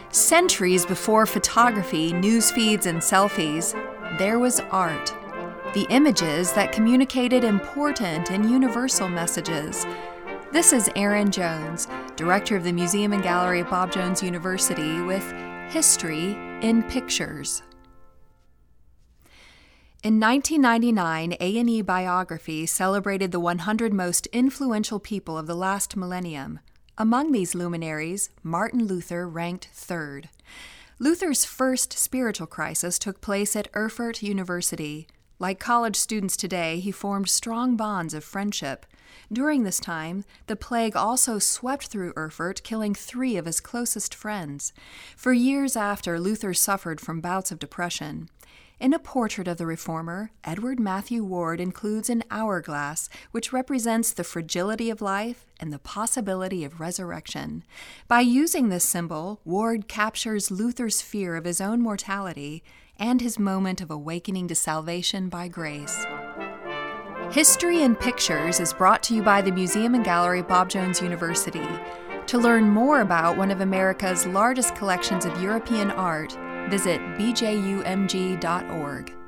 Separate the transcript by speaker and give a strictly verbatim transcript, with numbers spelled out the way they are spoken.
Speaker 1: Centuries before photography, news feeds, and selfies, there was art. The images that communicated important and universal messages. This is Erin Jones, Director of the Museum and Gallery at Bob Jones University, with History in Pictures. In nineteen ninety-nine, A and E Biography celebrated the one hundred most influential people of the last millennium. Among these luminaries, Martin Luther ranked third. Luther's first spiritual crisis took place at Erfurt University. Like college students today, he formed strong bonds of friendship. During this time, the plague also swept through Erfurt, killing three of his closest friends. For years after, Luther suffered from bouts of depression. In a portrait of the reformer, Edward Matthew Ward includes an hourglass, which represents the fragility of life and the possibility of resurrection. By using this symbol, Ward captures Luther's fear of his own mortality and his moment of awakening to salvation by grace. History in Pictures is brought to you by the Museum and Gallery at Bob Jones University. To learn more about one of America's largest collections of European art, visit b j u m g dot org.